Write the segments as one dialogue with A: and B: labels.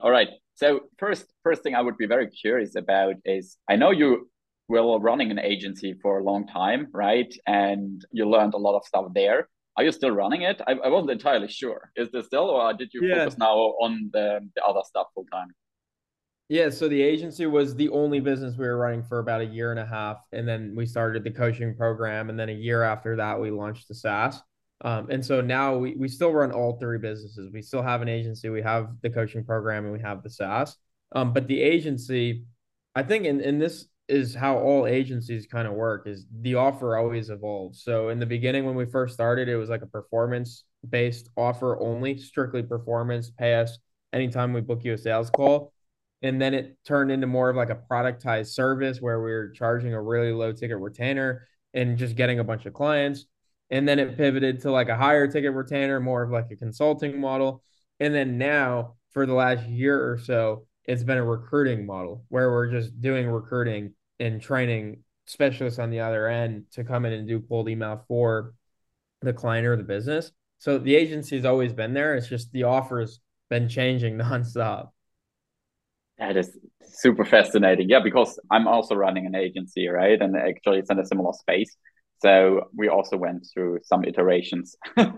A: All right. So first thing I would be very curious about is I know you were running an agency for a long time, right? And you learned a lot of stuff there. Are you still running it? I wasn't entirely sure. Is this still, or did you focus
B: Yeah.
A: now on the other stuff full time?
B: Yeah, so the agency was the only business we were running for about a year and a half, and then we started the coaching program, and then a year after that, we launched the SaaS. And so now we still run all three businesses. We still have an agency, we have the coaching program, and we have the SaaS. But the agency, I think, and this is how all agencies kind of work, is the offer always evolves. So in the beginning, when we first started, it was like a performance based offer only, strictly performance, pay us anytime we book you a sales call. And then it turned into more of like a productized service where we are charging a really low ticket retainer and just getting a bunch of clients. And then it pivoted to like a higher ticket retainer, more of like a consulting model. And then now for the last year or so, it's been a recruiting model where we're just doing recruiting and training specialists on the other end to come in and do cold email for the client or the business. So the agency has always been there. It's just the offer's been changing nonstop.
A: That is super fascinating. Yeah, because I'm also running an agency, right? And actually, it's in a similar space. So we also went through some iterations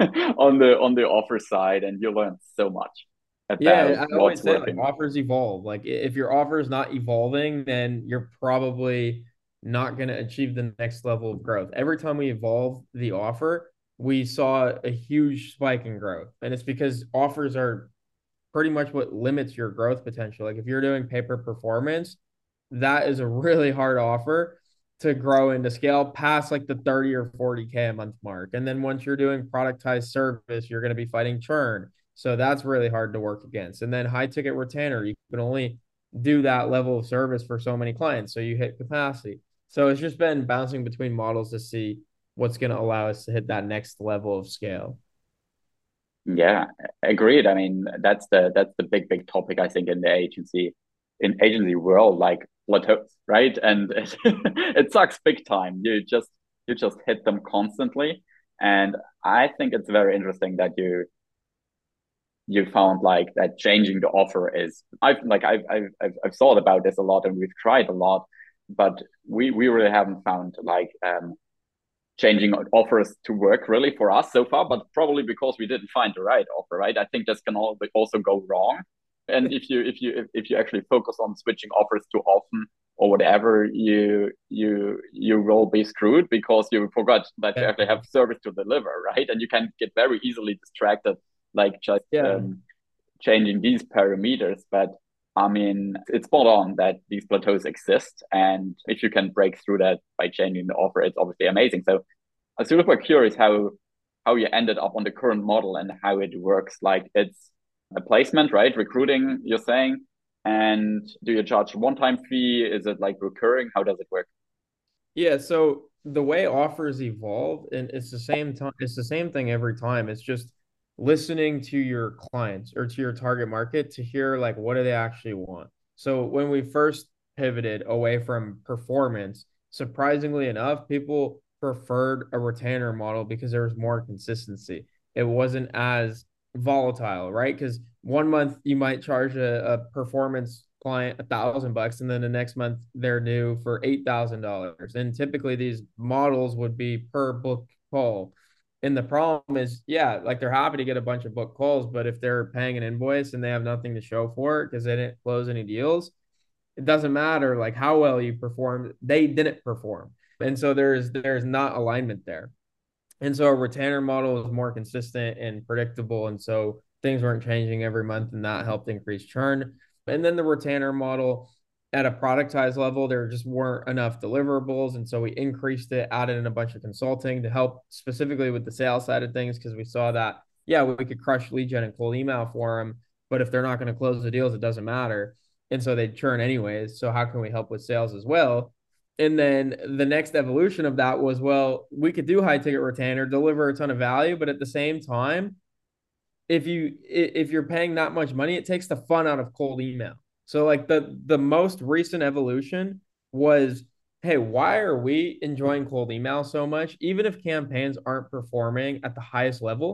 A: on the offer side, and you learn so much about
B: Yeah, I always
A: what's
B: say like
A: working.
B: offers evolve. Like if your offer is not evolving, then you're probably not going to achieve the next level of growth. Every time we evolve the offer, we saw a huge spike in growth. And it's because offers are pretty much what limits your growth potential. Like if you're doing pay per performance, that is a really hard offer to grow and to scale past like the 30 or 40K a month mark. And then once you're doing productized service, you're going to be fighting churn. So that's really hard to work against. And then high ticket retainer, you can only do that level of service for so many clients. So you hit capacity. So it's just been bouncing between models to see what's going to allow us to hit that next level of scale.
A: Yeah, agreed. I mean, that's the big topic I think in agency world, like plateaus, right? And it sucks big time. You just hit them constantly, and I think it's very interesting that you found like that changing the offer is I've thought about this a lot and we've tried a lot, but we really haven't found like changing offers to work really for us so far, but probably because we didn't find the right offer, right? I think this can also go wrong. And if you actually focus on switching offers too often or whatever, you will be screwed because you forgot that you actually have
B: Definitely.
A: service to deliver, right? And you can get very easily distracted, like just
B: Yeah.
A: changing these parameters. But I mean, it's spot on that these plateaus exist. And if you can break through that by changing the offer, it's obviously amazing. So I was super curious how you ended up on the current model and how it works. Like it's a placement, right? Recruiting, you're saying. And do you charge a one-time fee? Is it like recurring? How does it work?
B: Yeah, so the way offers evolve, and it's the same thing every time. It's just listening to your clients or to your target market to hear like what do they actually want. So when we first pivoted away from performance, surprisingly enough, people preferred a retainer model because there was more consistency. It wasn't as volatile, right? Because one month you might charge a performance client $1,000, and then the next month they're due for $8,000. And typically these models would be per book call. And the problem is, yeah, like they're happy to get a bunch of book calls, but if they're paying an invoice and they have nothing to show for it because they didn't close any deals, it doesn't matter like how well you performed, they didn't perform. And so there's not alignment there. And so a retainer model is more consistent and predictable. And so things weren't changing every month, and that helped increase churn. And then the retainer model at a productized level, there just weren't enough deliverables. And so we increased it, added in a bunch of consulting to help specifically with the sales side of things, because we saw that, yeah, we could crush lead gen and cold email for them. But if they're not going to close the deals, it doesn't matter. And so they churn anyways. So how can we help with sales as well? And then the next evolution of that was, well, we could do high ticket retainer, deliver a ton of value, but at the same time, if you're paying that much money, it takes the fun out of cold email. So like the most recent evolution was, hey, why are we enjoying cold email so much? Even if campaigns aren't performing at the highest level,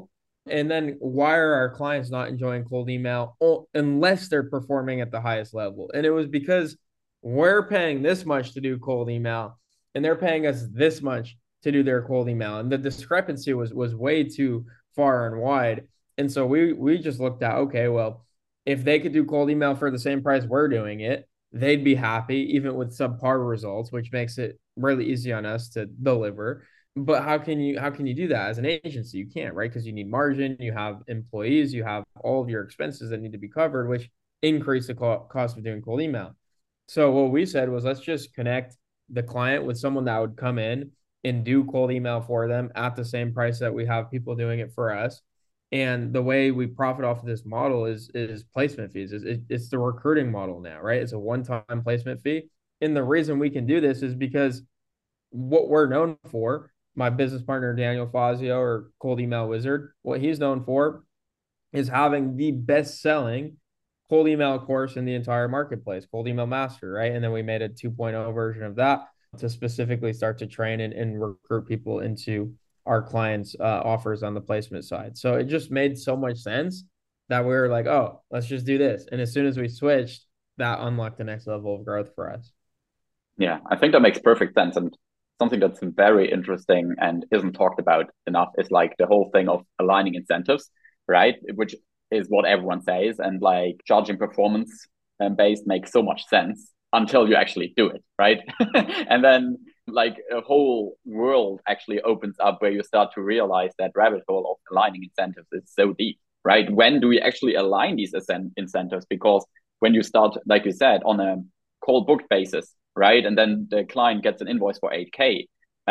B: And then why are our clients not enjoying cold email unless they're performing at the highest level? And it was because we're paying this much to do cold email and they're paying us this much to do their cold email. And the discrepancy was way too far and wide. And so we just looked at, okay, well, if they could do cold email for the same price we're doing it, they'd be happy even with subpar results, which makes it really easy on us to deliver. But how can you do that as an agency? You can't, right? Because you need margin, you have employees, you have all of your expenses that need to be covered, which increase the cost of doing cold email. So what we said was let's just connect the client with someone that would come in and do cold email for them at the same price that we have people doing it for us. And the way we profit off of this model is placement fees. It's the recruiting model now, right? It's a one-time placement fee. And the reason we can do this is because what we're known for, my business partner Daniel Fazio or Cold Email Wizard, what he's known for is having the best selling cold email course in the entire marketplace, Cold Email Master, right? And then we made a 2.0 version of that to specifically start to train and recruit people into our clients' offers on the placement side. So it just made so much sense that we were like, oh, let's just do this. And as soon as we switched, that unlocked the next level of growth for us.
A: Yeah, I think that makes perfect sense. And something that's very interesting and isn't talked about enough is like the whole thing of aligning incentives, right? Which is what everyone says. And like charging performance based makes so much sense until you actually do it, right? And then like a whole world actually opens up where you start to realize that rabbit hole of aligning incentives is so deep, right? When do we actually align these incentives? Because when you start, like you said, on a cold booked basis, right? And then the client gets an invoice for 8K.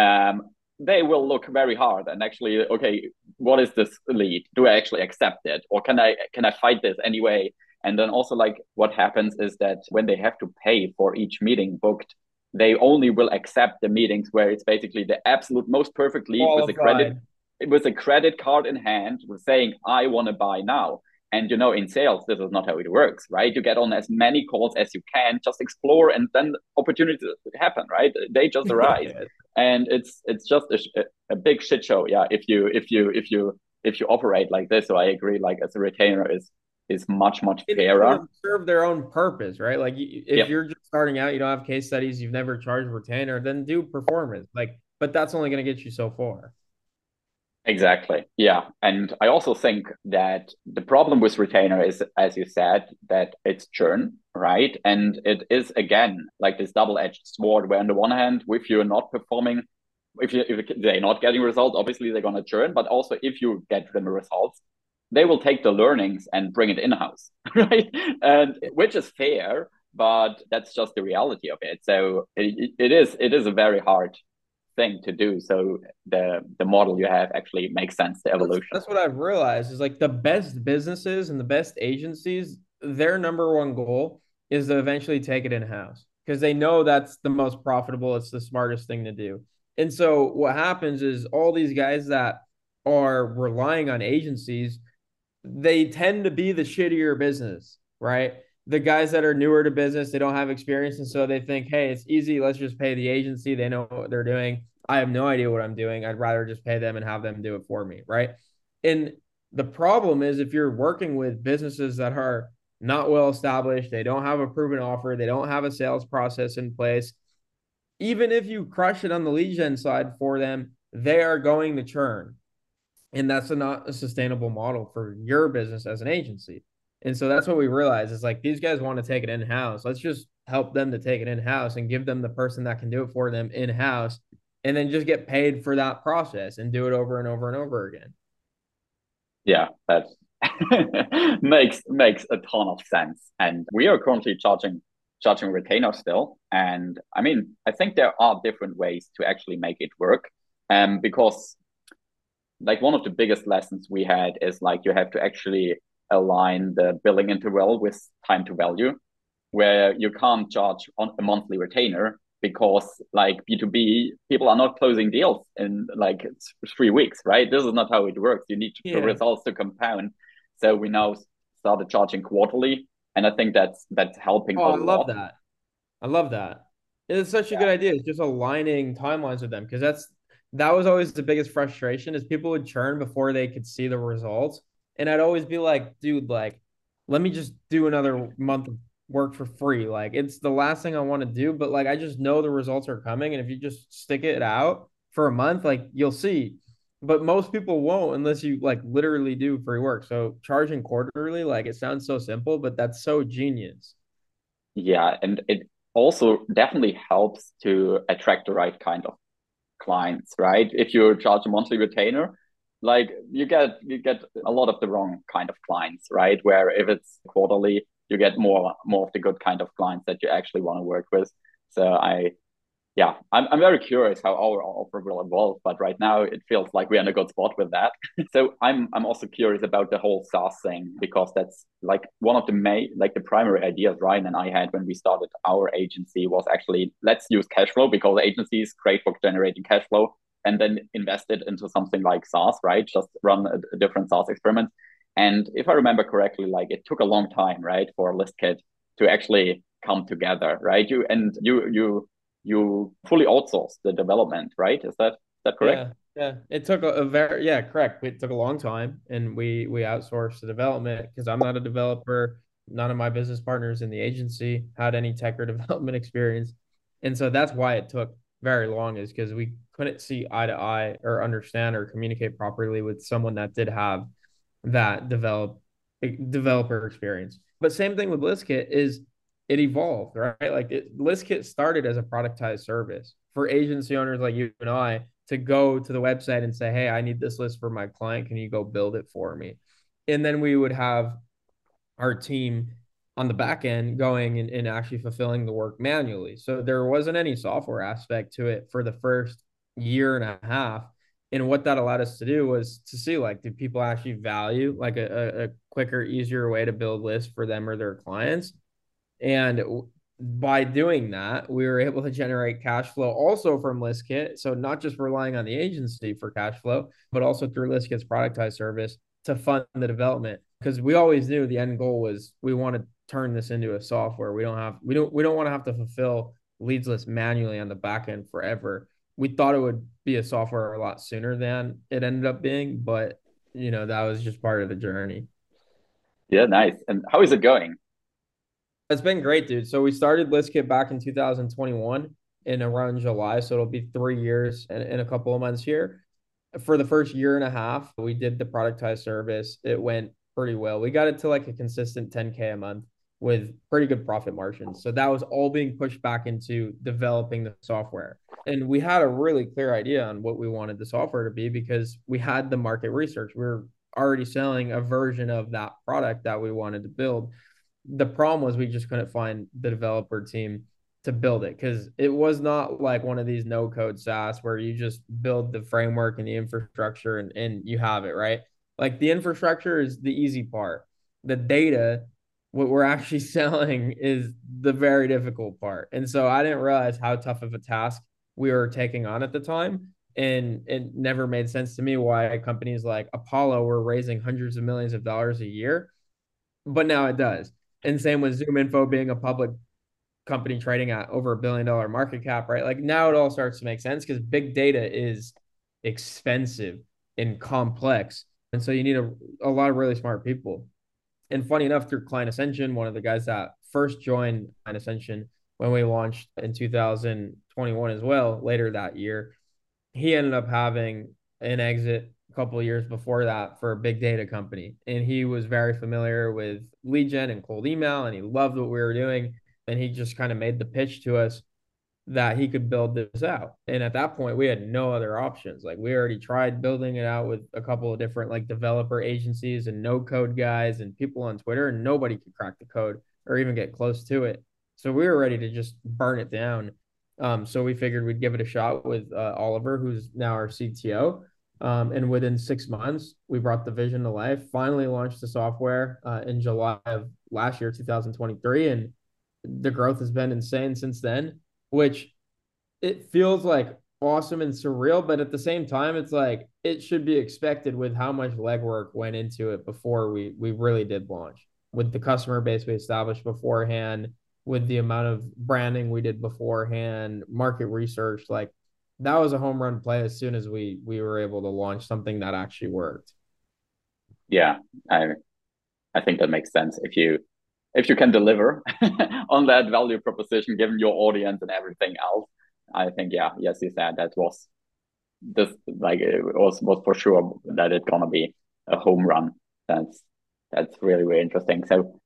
A: They will look very hard and actually, okay, what is this lead? Do I actually accept it? Or can I fight this anyway? And then also like what happens is that when they have to pay for each meeting booked, they only will accept the meetings where it's basically the absolute most perfect lead
B: Qualified.
A: with a credit card in hand with saying, I want to buy now. And in sales, this is not how it works, right? You get on as many calls as you can, just explore, and then opportunities happen, right? They just arise, and it's just a big shit show, yeah. If you operate like this, so I agree. Like as a retainer is much
B: It
A: fairer.
B: will serve their own purpose, right? Like if
A: Yep.
B: you're just starting out, you don't have case studies, you've never charged retainer, then do performance. Like, but that's only going to get you so far.
A: Exactly. Yeah. And I also think that the problem with retainer is, as you said, that it's churn, right? And it is, again, like this double-edged sword where on the one hand, if you're not performing, if they're not getting results, obviously they're going to churn. But also if you get them results, they will take the learnings and bring it in-house, right? And which is fair, but that's just the reality of it. So it is a very hard thing to do. So the model you have actually makes sense, the
B: That's
A: evolution.
B: that's what I've realized is like the best businesses and the best agencies, their number one goal is to eventually take it in-house because they know that's the most profitable, it's the smartest thing to do. And so what happens is all these guys that are relying on agencies, they tend to be the shittier business, right? The guys that are newer to business, they don't have experience. And so they think, hey, it's easy. Let's just pay the agency. They know what they're doing. I have no idea what I'm doing. I'd rather just pay them and have them do it for me, right? And the problem is if you're working with businesses that are not well established, they don't have a proven offer, they don't have a sales process in place, even if you crush it on the lead gen side for them, they are going to churn, and that's not a sustainable model for your business as an agency. And so that's what we realize is like these guys want to take it in house. Let's just help them to take it in house and give them the person that can do it for them in house, and then just get paid for that process and do it over and over and over again.
A: Yeah, that makes a ton of sense. And we are currently charging retainer still. And I mean, I think there are different ways to actually make it work. Because like one of the biggest lessons we had is like you have to actually align the billing interval with time to value, where you can't charge on a monthly retainer because like B2B people are not closing deals in like 3 weeks, right? This is not how it works. You need the
B: Yeah.
A: results to compound. So we now started charging quarterly, and I think that's helping
B: Oh,
A: a
B: I love
A: lot.
B: that. I love that. It's such a good idea. It's just aligning timelines with them because that was always the biggest frustration is people would churn before they could see the results. And I'd always be like, dude, like, let me just do another month of work for free. Like, it's the last thing I want to do, but like, I just know the results are coming. And if you just stick it out for a month, like, you'll see. But most people won't unless you like literally do free work. So charging quarterly, like, it sounds so simple, but that's so genius.
A: Yeah, and it also definitely helps to attract the right kind of clients, right? If you charge a monthly retainer, like you get a lot of the wrong kind of clients, right? Where if it's quarterly, you get more of the good kind of clients that you actually want to work with. So yeah, I'm very curious how our offer will evolve, but right now it feels like we're in a good spot with that. So I'm also curious about the whole SaaS thing because that's like one of the main, like the primary ideas Ryan and I had when we started our agency was actually let's use cash flow because the agency is great for generating cash flow and then invest it into something like SaaS, right? Just run a different SaaS experiment. And if I remember correctly, like it took a long time, right, for ListKit to actually come together, right? You fully outsource the development, right? Is that correct?
B: Yeah, yeah. It took a very yeah, correct. It took a long time, and we outsourced the development because I'm not a developer. None of my business partners in the agency had any tech or development experience, and so that's why it took very long. Is because we couldn't see eye to eye or understand or communicate properly with someone that did have that developer experience. But same thing with ListKit is it evolved, right? Like ListKit started as a productized service for agency owners like you and I to go to the website and say, hey, I need this list for my client. Can you go build it for me? And then we would have our team on the back end going and actually fulfilling the work manually. So there wasn't any software aspect to it for the first year and a half. And what that allowed us to do was to see like, do people actually value like a quicker, easier way to build lists for them or their clients? And by doing that, we were able to generate cash flow also from ListKit. So not just relying on the agency for cash flow, but also through ListKit's productized service to fund the development. Because we always knew the end goal was we want to turn this into a software. We don't want to have to fulfill leads list manually on the back end forever. We thought it would be a software a lot sooner than it ended up being, but that was just part of the journey.
A: Yeah, nice. And how is it going?
B: It's been great, dude. So we started ListKit back in 2021 in around July. So it'll be 3 years and a couple of months here. For the first year and a half, we did the productized service. It went pretty well. We got it to like a consistent 10K a month with pretty good profit margins. So that was all being pushed back into developing the software. And we had a really clear idea on what we wanted the software to be because we had the market research. We were already selling a version of that product that we wanted to build. The problem was we just couldn't find the developer team to build it because it was not like one of these no code SaaS where you just build the framework and the infrastructure and you have it, right? Like the infrastructure is the easy part. The data, what we're actually selling is the very difficult part. And so I didn't realize how tough of a task we were taking on at the time. And it never made sense to me why companies like Apollo were raising hundreds of millions of dollars a year, but now it does. And same with ZoomInfo being a public company trading at over $1 billion market cap, right? Like now it all starts to make sense because big data is expensive and complex. And so you need a lot of really smart people. And funny enough, through Client Ascension, one of the guys that first joined Client Ascension when we launched in 2021 as well, later that year, he ended up having an exit a couple of years before that for a big data company. And he was very familiar with lead gen and cold email, and he loved what we were doing. And he just kind of made the pitch to us that he could build this out. And at that point, we had no other options. Like we already tried building it out with a couple of different like developer agencies and no code guys and people on Twitter, and nobody could crack the code or even get close to it. So we were ready to just burn it down. So we figured we'd give it a shot with Oliver, who's now our CTO. And within 6 months, we brought the vision to life, finally launched the software in July of last year, 2023. And the growth has been insane since then, which it feels like awesome and surreal. But at the same time, it's like it should be expected with how much legwork went into it before we really did launch with the customer base we established beforehand, with the amount of branding we did beforehand, market research. Like that was a home run play as soon as we were able to launch something that actually worked.
A: Yeah, I think that makes sense. If you can deliver on that value proposition, given your audience and everything else, I think yeah, yes, you said that was this like it was for sure that it's gonna be a home run. That's that's really really interesting. So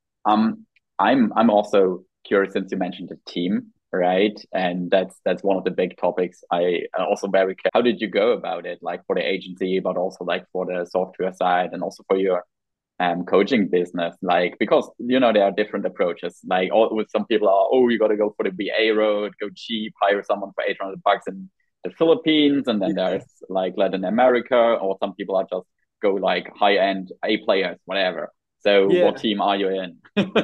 A: I'm also curious since you mentioned the team, right? And that's one of the big topics. I also very care. How did you go about it, like for the agency, but also like for the software side, and also for your coaching business, like because you know there are different approaches, like all with some people are, oh, you got to go for the BA road, go cheap, hire someone for $800 in the Philippines, and then
B: Yeah.
A: there's like Latin America, or some people are just go like high end A players, whatever. So what
B: Yeah,
A: team are you in?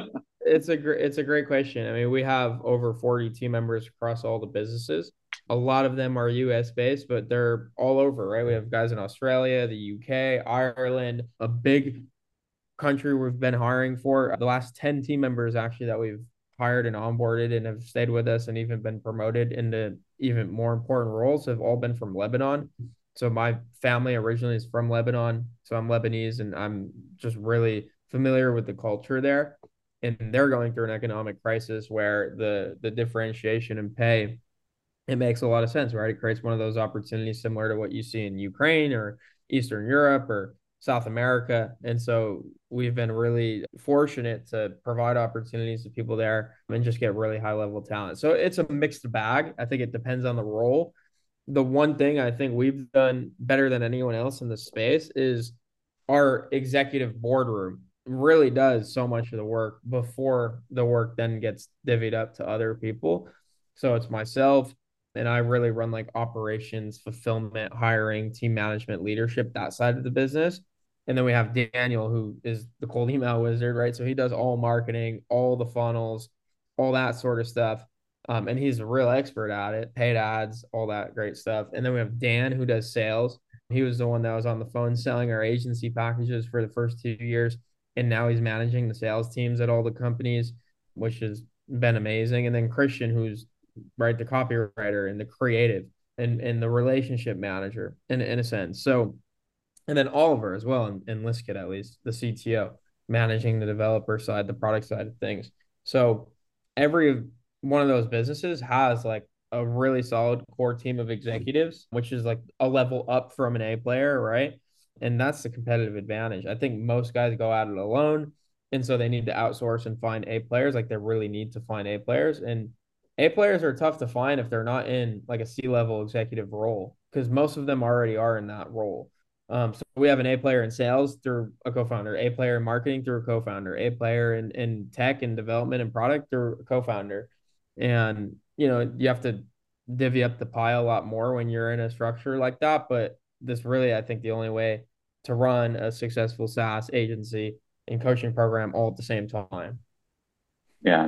B: it's a great question. I mean, we have over 40 team members across all the businesses. A lot of them are US based, but they're all over, right? We have guys in Australia, the UK, Ireland, a big country we've been hiring for. The last 10 team members actually that we've hired and onboarded and have stayed with us and even been promoted into even more important roles have all been from Lebanon. So my family originally is from Lebanon. So I'm Lebanese and I'm just really familiar with the culture there. And they're going through an economic crisis where the differentiation in pay, it makes a lot of sense, right? It creates one of those opportunities similar to what you see in Ukraine or Eastern Europe or South America. And so we've been really fortunate to provide opportunities to people there and just get really high level talent. So it's a mixed bag. I think it depends on the role. The one thing I think we've done better than anyone else in the space is our executive boardroom really does so much of the work before the work then gets divvied up to other people. So it's myself, and I really run like operations, fulfillment, hiring, team management, leadership, that side of the business. And then we have Daniel, who is the cold email wizard, right? So he does all marketing, all the funnels, all that sort of stuff. And he's a real expert at it, paid ads, all that great stuff. And then we have Dan, who does sales. He was the one that was on the phone selling our agency packages for the first 2 years. And now he's managing the sales teams at all the companies, which has been amazing. And then Christian, who's right, the copywriter and the creative and the relationship manager in a sense. So, and then Oliver as well in Listkit, at least the CTO, managing the developer side, the product side of things. So every one of those businesses has like a really solid core team of executives, which is like a level up from an A player, right? And that's the competitive advantage. I think most guys go at it alone. And so they need to outsource and find A players. Like they really need to find A players. And A players are tough to find if they're not in like a C-level executive role, because most of them already are in that role. So we have an A player in sales through a co-founder, A player in marketing through a co-founder, A player in tech and development and product through a co-founder. And you know, you have to divvy up the pie a lot more when you're in a structure like that. But this really, I think, the only way to run a successful SaaS agency and coaching program all at the same time.
A: Yeah,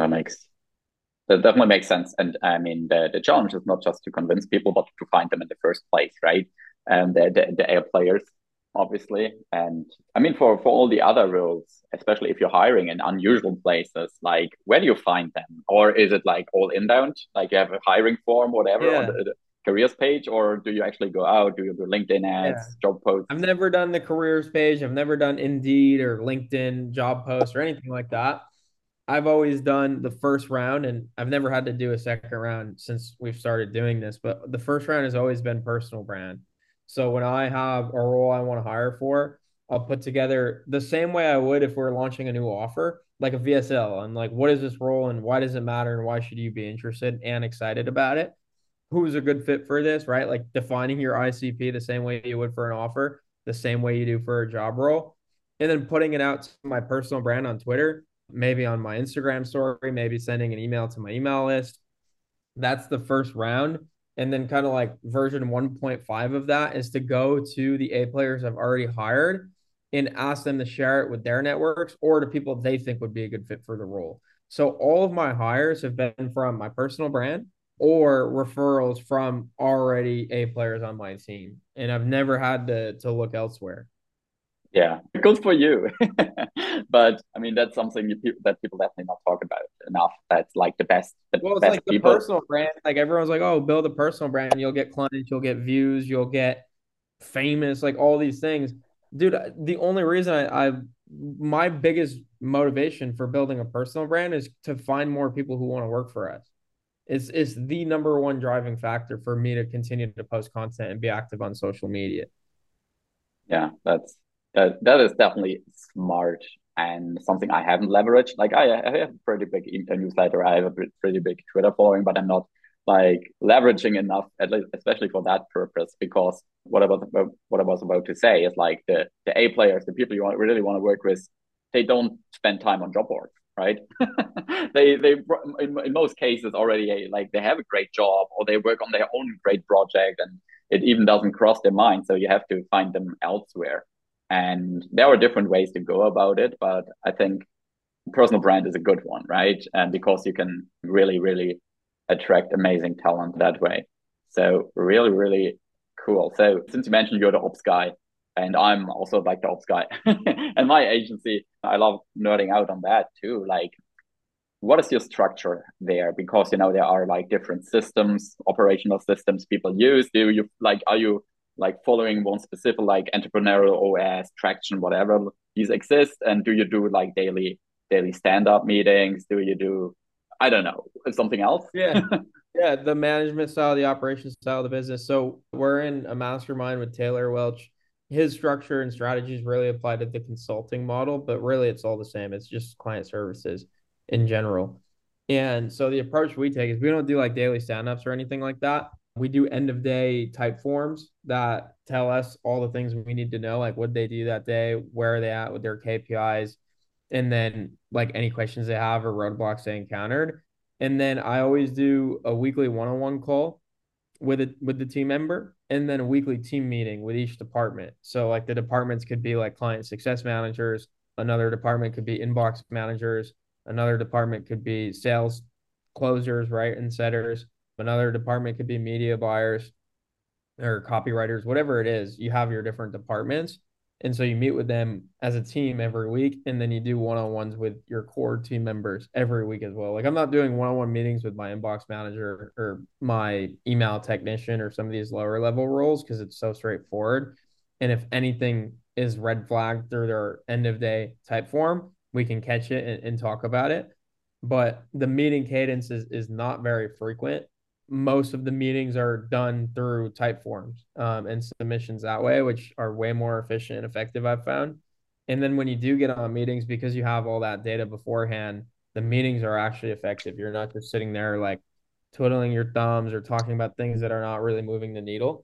A: that definitely makes sense. And I mean, the challenge is not just to convince people, but to find them in the first place, right? And the A players, obviously. And I mean, for all the other roles, especially if you're hiring in unusual places, like where do you find them? Or is it like all inbound? Like you have a hiring form, whatever, on
B: Yeah.
A: the careers page, or do you actually go out? Do you do LinkedIn
B: Yeah.
A: ads, job
B: I've
A: posts?
B: never done the careers page. I've never done Indeed or LinkedIn job posts or anything like that. I've always done the first round, and I've never had to do a second round since we've started doing this. But the first round has always been personal brand. So when I have a role I want to hire for, I'll put together the same way I would if we're launching a new offer, like a VSL. And like, what is this role and why does it matter and why should you be interested and excited about it? Who's a good fit for this, right? Like defining your ICP the same way you would for an offer, the same way you do for a job role, and then putting it out to my personal brand on Twitter, maybe on my Instagram story, maybe sending an email to my email list. That's the first round. And then kind of like version 1.5 of that is to go to the A players I've already hired and ask them to share it with their networks or to people they think would be a good fit for the role. So all of my hires have been from my personal brand or referrals from already A players on my team. And I've never had to look elsewhere.
A: Yeah, good for you. But I mean, that's something that people definitely not talk about enough. That's like the
B: Well, it's
A: best
B: like the
A: people.
B: personal brand. Like everyone's like, oh, build a personal brand. You'll get clients, you'll get views, you'll get famous, like all these things. Dude, the only reason my biggest motivation for building a personal brand is to find more people who want to work for us. It's the number one driving factor for me to continue to post content and be active on social media.
A: Yeah, that is definitely smart and something I haven't leveraged. Like I have a pretty big newsletter, I have a pretty big Twitter following, but I'm not like leveraging enough, at least especially for that purpose. Because what I was about to say is like the A players, the people really want to work with, they don't spend time on job boards, right? They in most cases already like they have a great job or they work on their own great project and it even doesn't cross their mind. So you have to find them elsewhere. And there are different ways to go about it, but I think personal brand is a good one, right? And because you can really, really attract amazing talent that way. So really, really cool. So since you mentioned you're the ops guy, and I'm also like the ops guy, and my agency, I love nerding out on that too. Like what is your structure there? Because there are like different systems, operational systems people use. Do you like are you like following one specific like entrepreneurial OS, traction, whatever these exist? And do you do like daily stand-up meetings? Do you do I don't know, something else?
B: Yeah. Yeah, the management style, the operations style of the business. So we're in a mastermind with Taylor Welch. His structure and strategies really apply to the consulting model, but really it's all the same. It's just client services in general. And so the approach we take is we don't do like daily stand-ups or anything like that. We do end of day type forms that tell us all the things we need to know, like what they do that day, where are they at with their KPIs, and then like any questions they have or roadblocks they encountered. And then I always do a weekly one-on-one call with the team member and then a weekly team meeting with each department. So like the departments could be like client success managers, another department could be inbox managers, another department could be sales closers, right? And setters. Another department could be media buyers or copywriters, whatever it is, you have your different departments. And so you meet with them as a team every week, and then you do one-on-ones with your core team members every week as well. Like I'm not doing one-on-one meetings with my inbox manager or my email technician or some of these lower level roles because it's so straightforward. And if anything is red flagged through their end of day type form, we can catch it and talk about it. But the meeting cadence is not very frequent. Most of the meetings are done through type forms and submissions that way, which are way more efficient and effective, I've found. And then when you do get on meetings, because you have all that data beforehand, the meetings are actually effective. You're not just sitting there like twiddling your thumbs or talking about things that are not really moving the needle.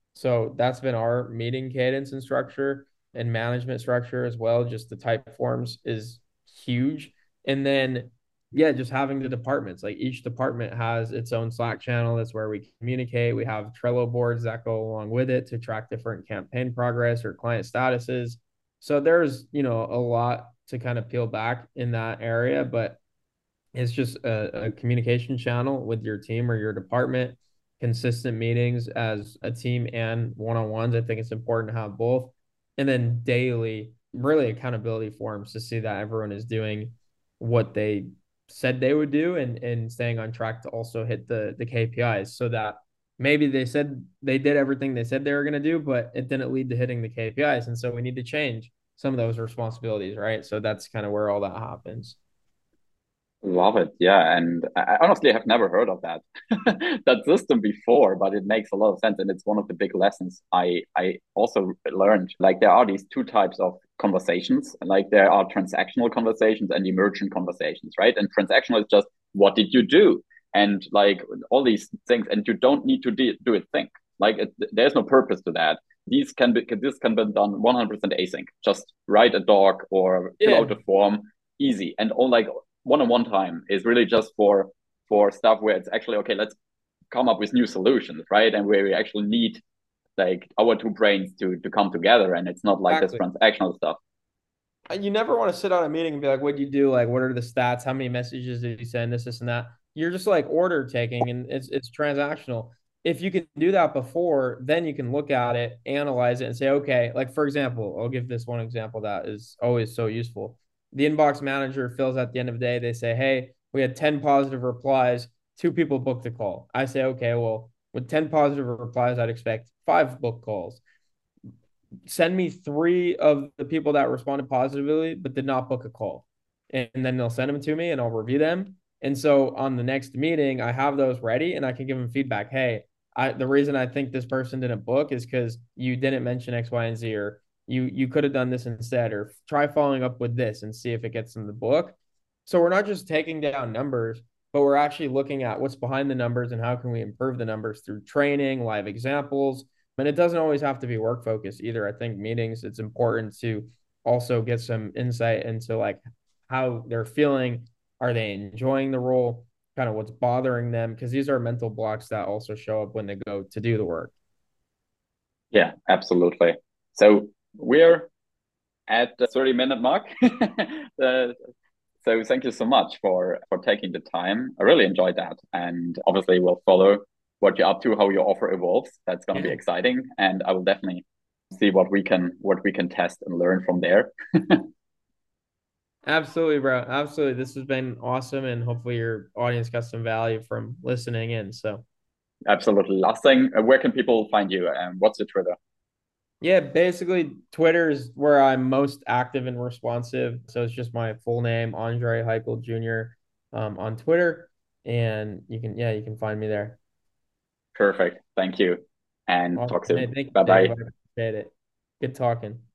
B: So that's been our meeting cadence and structure and management structure as well. Just the type forms is huge. And then, yeah, just having the departments, like each department has its own Slack channel. That's where we communicate. We have Trello boards that go along with it to track different campaign progress or client statuses. So there's, a lot to kind of peel back in that area, but it's just a communication channel with your team or your department, consistent meetings as a team and one-on-ones. I think it's important to have both. And then daily, really accountability forums to see that everyone is doing what they said they would do and staying on track to also hit the KPIs so that maybe they said they did everything they said they were going to do, but it didn't lead to hitting the KPIs. And so we need to change some of those responsibilities, right? So that's kind of where all that happens.
A: Love it. Yeah. And I honestly have never heard of that that system before, but it makes a lot of sense. And it's one of the big lessons I also learned. Like there are these two types of conversations. Like there are transactional conversations and emergent conversations, right? And transactional is just what did you do? And like all these things, and you don't need to do it think. Like there's no purpose to that. This can be done 100% async. Just write a doc or fill
B: Yeah,
A: out a form, easy. And all like one-on-one time is really just for stuff where it's actually okay, let's come up with new solutions, right? And where we actually need like our two brains to come together, and it's not like this
B: exactly.
A: transactional stuff.
B: You never want to sit on a meeting and be like, "What'd you do? Like, what are the stats? How many messages did you send? This, and that." You're just like order taking, and it's transactional. if you can do that before, then you can look at it, analyze it, and say, okay, like for example, I'll give this one example that is always so useful. The inbox manager fills at the end of the day, they say, hey, we had 10 positive replies, two people booked a call. I say, okay, well, with 10 positive replies, I'd expect five book calls. Send me three of the people that responded positively but did not book a call. And then they'll send them to me and I'll review them. And so on the next meeting, I have those ready and I can give them feedback. Hey, the reason I think this person didn't book is because you didn't mention X, Y, and Z, or you could have done this instead, or try following up with this and see if it gets in the book. So we're not just taking down numbers, but we're actually looking at what's behind the numbers and how can we improve the numbers through training, live examples, and it doesn't always have to be work focused either. I think meetings, it's important to also get some insight into like how they're feeling. Are they enjoying the role? Kind of what's bothering them? Because these are mental blocks that also show up when they go to do the work.
A: Yeah, absolutely. So we're at the 30-minute mark. uh, so thank you so much for taking the time. I really enjoyed that, and obviously we'll follow what you're up to, how your offer evolves. That's going to be
B: Yeah.
A: exciting, and I will definitely see what we can test and learn from there.
B: Absolutely, bro. Absolutely. This has been awesome. And hopefully your audience got some value from listening in. So,
A: Absolutely. Last thing, where can people find you? And what's your Twitter?
B: yeah, basically, Twitter is where I'm most active and responsive. So it's just my full name, Andre Heichel Jr., on Twitter. And yeah, you can find me there.
A: Perfect. Thank you, and
B: Awesome.
A: talk
B: Hey,
A: soon.
B: thank
A: Bye
B: you, Jacob.
A: bye.
B: I appreciate it. Good talking.